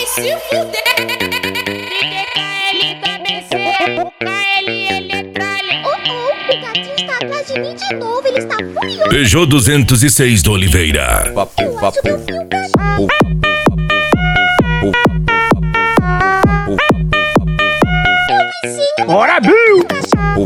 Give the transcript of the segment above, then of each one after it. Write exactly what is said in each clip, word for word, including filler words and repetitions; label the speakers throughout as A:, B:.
A: se fuder. D K L da B C, o K L Eletralha.
B: Oh, oh, o gatinho está atrás de mim de novo, ele está furioso.
C: Peugeot duzentos e seis do Oliveira.
B: Eu acho que eu vi um cachorro. Eu vi sim.
D: Bora, Bill!
B: Cachorro.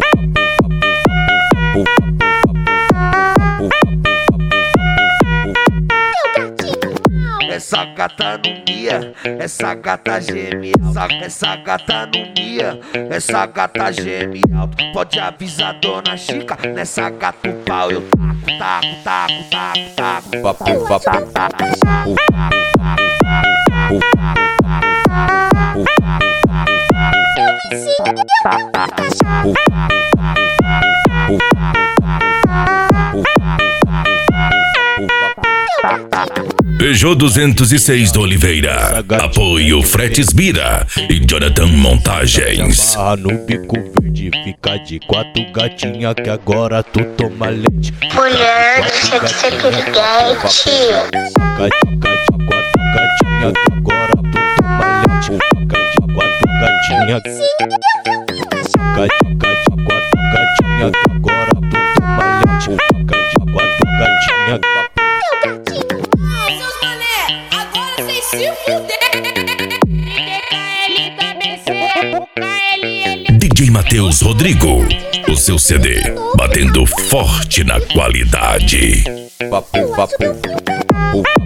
E: Essa gata não mia, essa gata geme, essa, essa gata não mia, essa gata geme alto. Pode avisar Dona Chica, nessa gata o pau eu taco, taco, taco, taco, taco. Papo, papo, papo, papo,
C: Peugeot duzentos e seis do Oliveira. Apoio Fretes Bira e Jonathan Montagens.
F: Ah, no bico verde fica de quatro gatinha que agora tu toma leite.
B: Mulher, deixa de ser piriguete.
F: Fica de quatro gatinha que agora tu toma leite. Fica de quatro gatinha. Fica de quatro gatinha que agora tu toma leite. Fica de quatro gatinha.
A: Se fuder. D K L da B C, o K L Eletralha.
C: D J Matheus Rodrigo. O seu C D batendo forte na qualidade.
E: papo, papo, papo.